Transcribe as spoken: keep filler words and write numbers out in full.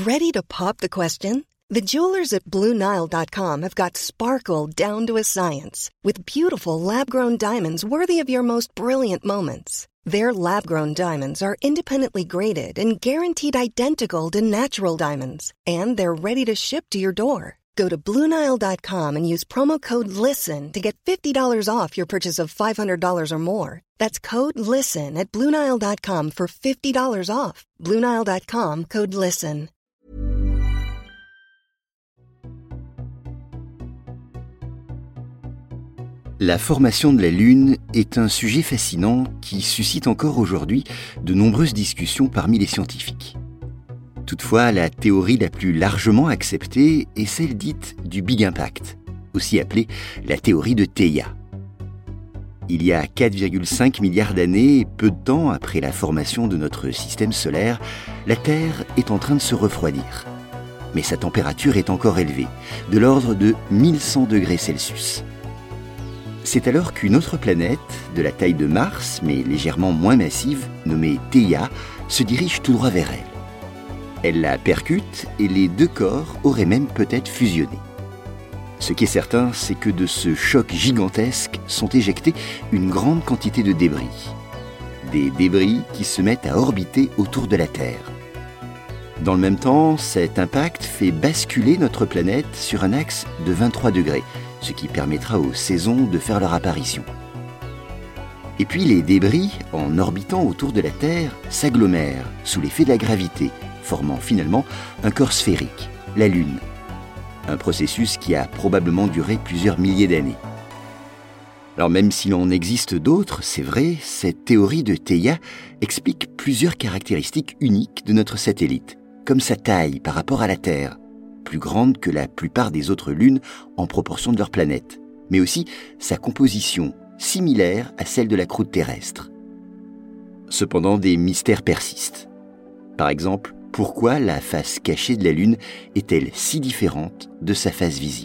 Ready to pop the question? The jewelers at Blue Nile dot com have got sparkle down to a science with beautiful lab-grown diamonds worthy of your most brilliant moments. Their lab-grown diamonds are independently graded and guaranteed identical to natural diamonds, and they're ready to ship to your door. Go to Blue Nile dot com and use promo code LISTEN to get fifty dollars off your purchase of five hundred dollars or more. That's code LISTEN at Blue Nile dot com for fifty dollars off. Blue Nile dot com, code LISTEN. La formation de la Lune est un sujet fascinant qui suscite encore aujourd'hui de nombreuses discussions parmi les scientifiques. Toutefois, la théorie la plus largement acceptée est celle dite du Big Impact, aussi appelée la théorie de Theia. Il y a quatre virgule cinq milliards d'années, peu de temps après la formation de notre système solaire, la Terre est en train de se refroidir. Mais sa température est encore élevée, de l'ordre de mille cent degrés Celsius. C'est alors qu'une autre planète, de la taille de Mars, mais légèrement moins massive, nommée Theia, se dirige tout droit vers elle. Elle la percute et les deux corps auraient même peut-être fusionné. Ce qui est certain, c'est que de ce choc gigantesque sont éjectés une grande quantité de débris. Des débris qui se mettent à orbiter autour de la Terre. Dans le même temps, cet impact fait basculer notre planète sur un axe de vingt-trois degrés, ce qui permettra aux saisons de faire leur apparition. Et puis les débris, en orbitant autour de la Terre, s'agglomèrent sous l'effet de la gravité, formant finalement un corps sphérique, la Lune. Un processus qui a probablement duré plusieurs milliers d'années. Alors même s'il en existe d'autres, c'est vrai, cette théorie de Theia explique plusieurs caractéristiques uniques de notre satellite, comme sa taille par rapport à la Terre, plus grande que la plupart des autres lunes en proportion de leur planète, mais aussi sa composition, similaire à celle de la croûte terrestre. Cependant, des mystères persistent. Par exemple, pourquoi la face cachée de la Lune est-elle si différente de sa face visible ?